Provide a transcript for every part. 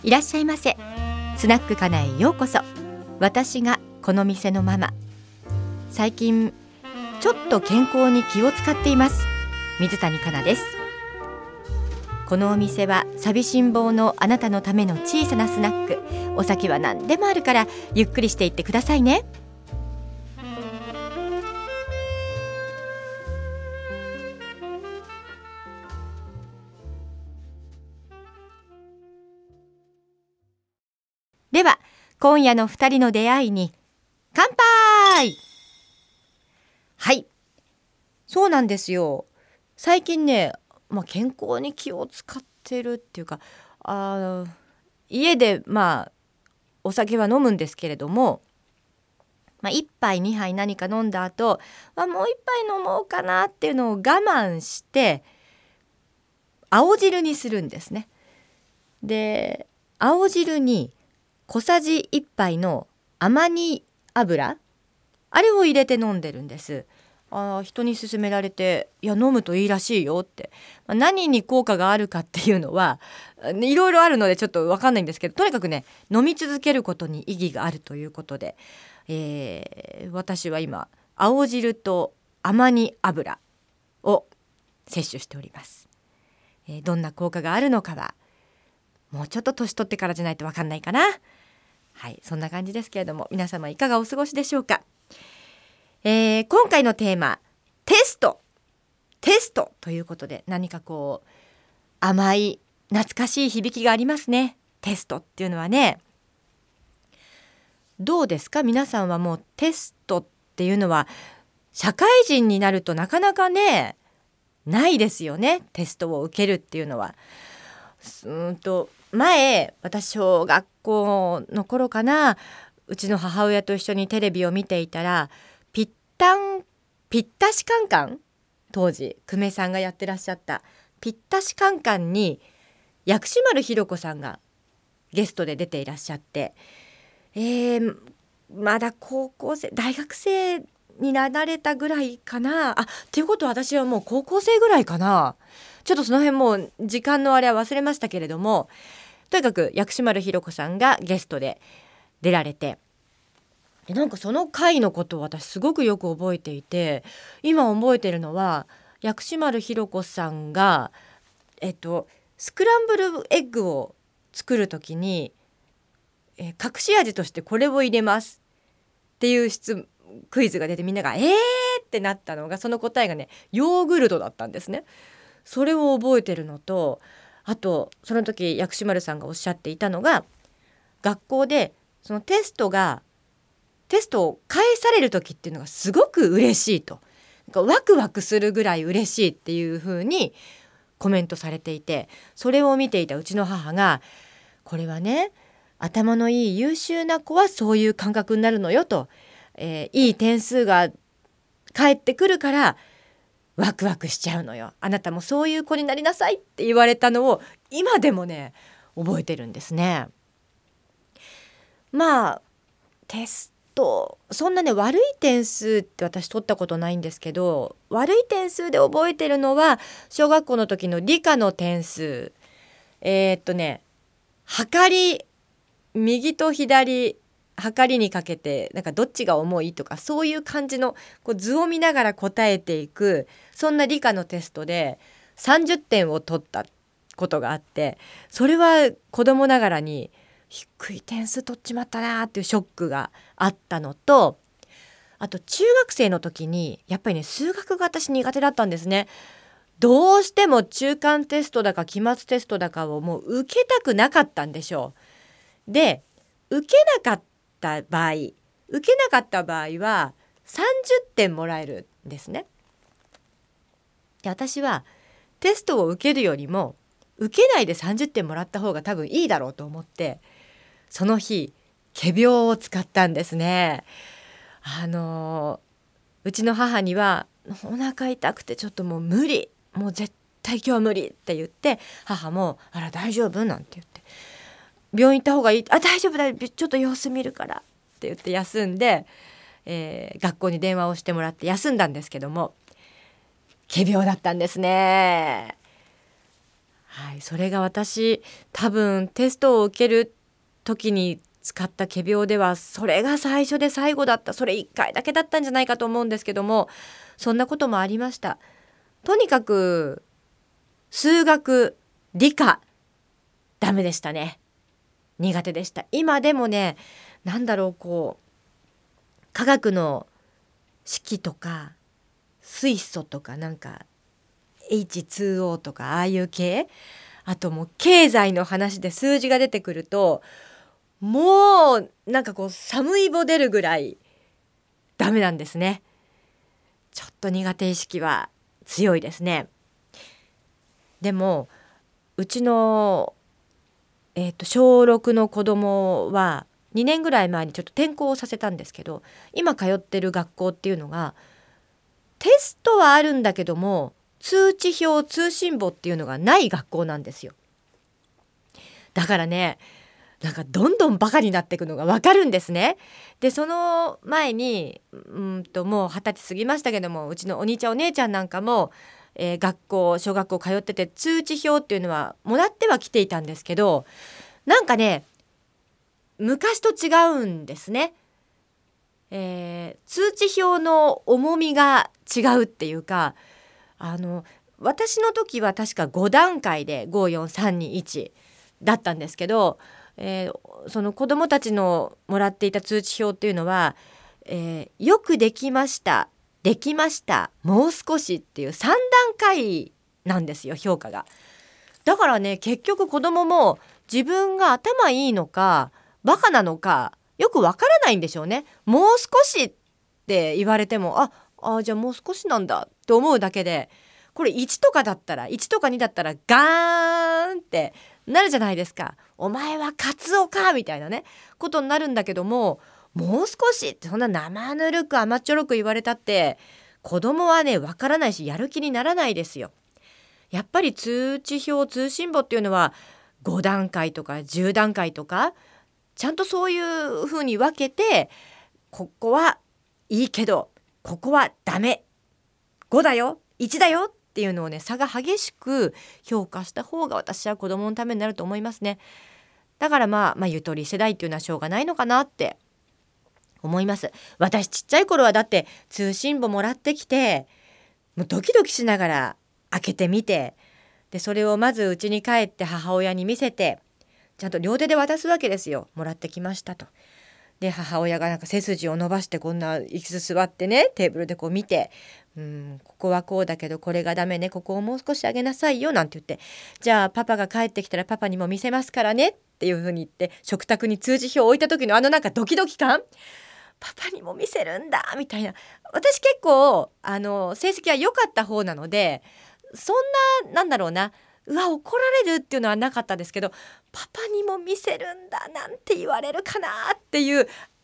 いらっしゃいませ。スナックかなへようこそ。私がこの店のママ。最近ちょっと健康に気を使っています。水谷香奈です。このお店は寂しん坊のあなたのための小さなスナック。お酒は何でもあるからゆっくりしていってくださいね。では今夜の2人の出会いに乾杯。はい、そうなんですよ。最近ね、健康に気を使ってるっていうか、家でお酒は飲むんですけれども、1杯2杯何か飲んだ後、もう1杯飲もうかなっていうのを我慢して青汁にするんですね。で、青汁に小さじ1杯のアマニ油、あれを入れて飲んでるんです。人に勧められて、飲むといいらしいよって、何に効果があるかっていうのはいろいろあるのでちょっと分かんないんですけど、とにかくね、飲み続けることに意義があるということで、私は今青汁とアマニ油を摂取しております。どんな効果があるのかはもうちょっと年取ってからじゃないと分かんないかな。はい、そんな感じですけれども、皆様いかがお過ごしでしょうか。今回のテーマ、テストということで、何か甘い懐かしい響きがありますね。テストっていうのはね、どうですか皆さんは。もうテストっていうのは社会人になるとなかなかね、ないですよね。テストを受けるっていうのは。前、私小学校の頃かな、うちの母親と一緒にテレビを見ていたら、ぴったしカンカン、当時久米さんがやってらっしゃったぴったしカンカンに薬師丸ひろ子さんがゲストで出ていらっしゃって、まだ高校生大学生になられたぐらいかな。っていうことは私はもう高校生ぐらいかな。ちょっとその辺もう時間のあれは忘れましたけれども、とにかく薬師丸ひろ子さんがゲストで出られて、なんかその回のことを私すごくよく覚えていて、今覚えてるのは薬師丸ひろ子さんが、スクランブルエッグを作るときに、隠し味としてこれを入れますっていうクイズが出て、みんながってなったのが、その答えがね、ヨーグルトだったんですね。それを覚えてるのと、あとその時薬師丸さんがおっしゃっていたのが、学校でそのテストを返される時っていうのがすごく嬉しいと、なんかワクワクするぐらい嬉しいっていう風にコメントされていて、それを見ていたうちの母が、これはね、頭のいい優秀な子はそういう感覚になるのよと、いい点数が返ってくるからワクワクしちゃうのよ、あなたもそういう子になりなさいって言われたのを今でもね覚えてるんですね。テスト、そんなね悪い点数って私取ったことないんですけど、悪い点数で覚えてるのは小学校の時の理科の点数。右と左測りにかけて、なんかどっちが重いとか、そういう感じの図を見ながら答えていく、そんな理科のテストで30点を取ったことがあって、それは子供ながらに低い点数取っちまったなっていうショックがあったのと、あと中学生の時にやっぱりね、数学が私苦手だったんですね。どうしても中間テストだか期末テストだかをもう受けたくなかったんでしょう。で、受けなかった場合は30点もらえるんですね。で、私はテストを受けるよりも受けないで30点もらった方が多分いいだろうと思って、その日仮病を使ったんですね。うちの母には、お腹痛くてちょっともう無理、もう絶対今日は無理って言って、母もあら大丈夫なんて言って、病院行った方がいい、大丈夫だ、ちょっと様子見るからって言って休んで、学校に電話をしてもらって休んだんですけども、仮病だったんですね。 はい、それが私多分テストを受ける時に使った仮病ではそれが最初で最後だった、それ1回だけだったんじゃないかと思うんですけども、そんなこともありました。とにかく数学理科ダメでしたね。苦手でした。今でもね、科学の式とか水素とかH2O とかああいう系、あともう経済の話で数字が出てくるともう寒いぼ出るぐらいダメなんですね。ちょっと苦手意識は強いですね。でもうちの、小6の子供は2年ぐらい前にちょっと転校をさせたんですけど、今通ってる学校っていうのがテストはあるんだけども通知表通信簿っていうのがない学校なんですよ。だからね、どんどんバカになっていくのがわかるんですね。でその前にもう20歳過ぎましたけども、うちのお兄ちゃんお姉ちゃんなんかも、小学校通ってて通知表っていうのはもらってはきていたんですけど、昔と違うんですね。通知表の重みが違うっていうか、私の時は確か5段階で54321だったんですけど、その子どもたちのもらっていた通知表っていうのは、よくできました、できました、もう少しっていう3段階なんですよ、評価が。だからね、結局子どもも自分が頭いいのかバカなのかよくわからないんでしょうね。もう少しって言われてもじゃあもう少しなんだって思うだけで、これ1とかだったら1とか2だったらガーンってなるじゃないですか。お前はカツオかみたいなねことになるんだけども、もう少しってそんな生ぬるく甘っちょろく言われたって子供はねわからないしやる気にならないですよ。やっぱり通知表通信簿っていうのは5段階とか10段階とかちゃんとそういうふうに分けて、ここはいいけどここはダメ、5だよ1だよっていうのをね差が激しく評価した方が私は子供のためになると思いますね。だからゆとり世代っていうのはしょうがないのかなって思います。私ちっちゃい頃はだって通信簿もらってきてもうドキドキしながら開けてみて、でそれをまず家に帰って母親に見せてちゃんと両手で渡すわけですよ。もらってきましたと。で母親が背筋を伸ばしてこんな椅子座ってねテーブルでこう見て、ここはこうだけどこれがダメね、ここをもう少し上げなさいよなんて言って、じゃあパパが帰ってきたらパパにも見せますからねっていう風に言って食卓に通知表を置いた時のドキドキ感、パパにも見せるんだみたいな。私結構成績は良かった方なのでそんなうわ怒られるっていうのはなかったですけど、パパにも見せるんだなんて言われるかなっていう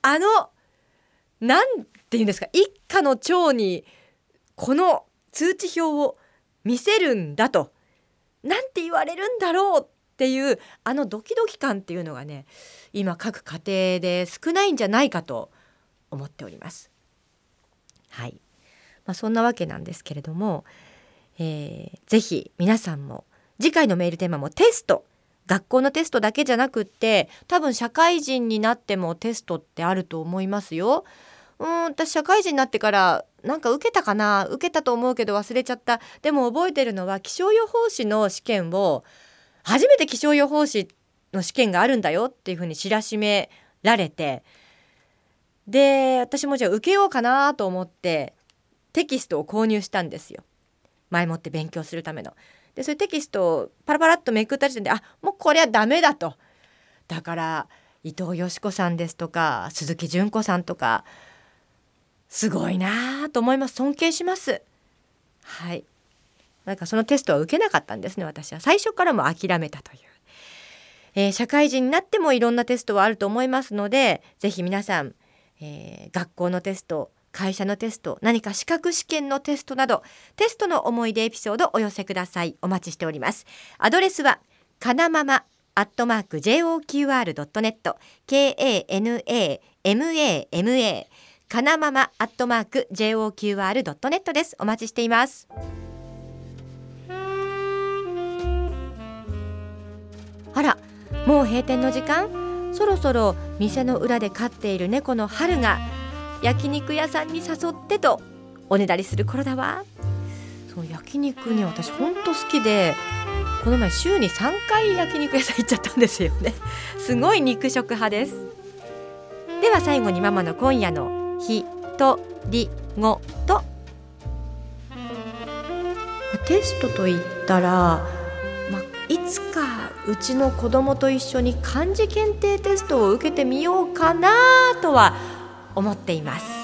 なんていうんですか、一家の長にこの通知表を見せるんだとなんて言われるんだろうっていうドキドキ感っていうのがね今各家庭で少ないんじゃないかと思っております。はい、そんなわけなんですけれども、ぜひ皆さんも次回のメールテーマもテスト、学校のテストだけじゃなくって多分社会人になってもテストってあると思いますよ。私社会人になってから受けたかな、受けたと思うけど忘れちゃった。でも覚えてるのは気象予報士の試験を初めて気象予報士の試験があるんだよっていうふうに知らしめられて、で私もじゃあ受けようかなと思ってテキストを購入したんですよ。前もって勉強するための。でそういうテキストをパラパラっとめくった時点でもうこれはダメだと。だから伊藤よし子さんですとか鈴木純子さんとかすごいなと思います。尊敬します。はい。そのテストは受けなかったんですね。私は最初からも諦めたという、社会人になってもいろんなテストはあると思いますので、ぜひ皆さん、学校のテスト、会社のテスト、何か資格試験のテストなどテストの思い出エピソードお寄せください。お待ちしております。アドレスはかなまま@joqr.net KANAMAMA かなまま@joqr.net です。お待ちしています。 あら、もう閉店の時間？そろそろ店の裏で飼っている猫の春が焼肉屋さんに誘ってとおねだりする頃だわ。そう、焼肉ね、私ほんと好きで、この前週に3回焼肉屋さん行っちゃったんですよね。すごい肉食派です。では最後にママの今夜のひとりごと。テストといったら、いつかうちの子供と一緒に漢字検定テストを受けてみようかなとは思っています。